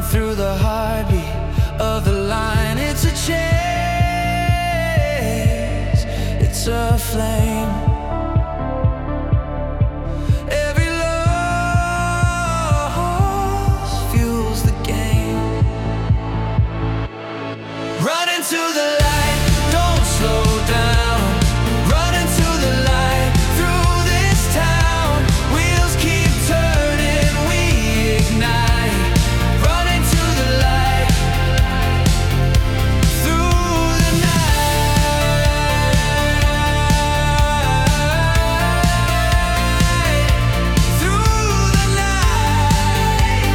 through the heartbeat of the line. It's a chase, it's a flame. Every loss fuels the game. Run into the light, don't slow down. Run into the light, through this town. Wheels keep turning, we ignite. Run into the light, through the night. Through the night.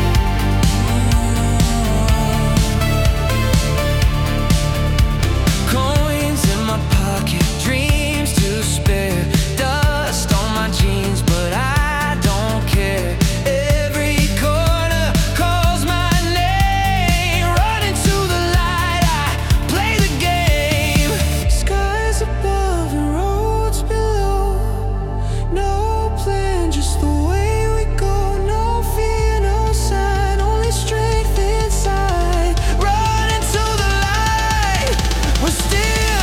Coins in my pocket, dreams to spare. Dust on my jeans, but I don't care. Every corner calls my name. Run into the light, I play the game. Skies above and roads below. No plan, just the way we go. No fear, no sign, only strength inside. Run into the light, we're still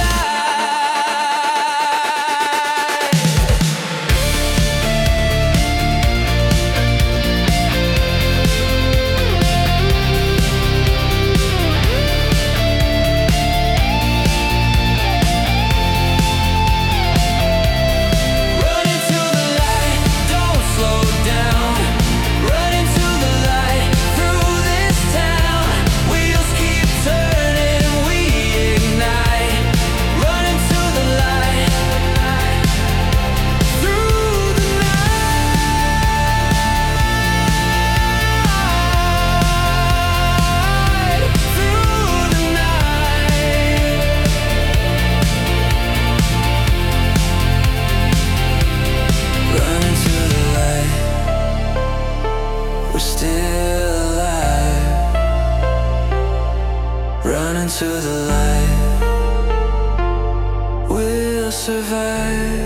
alive. Run into the light, don't slow down. Run into the light, through this town. Wheels keep turning, we ignite. Run into the light, through the night. Through the night. Run into the light, we're still alive. Run into the light, we'll survive.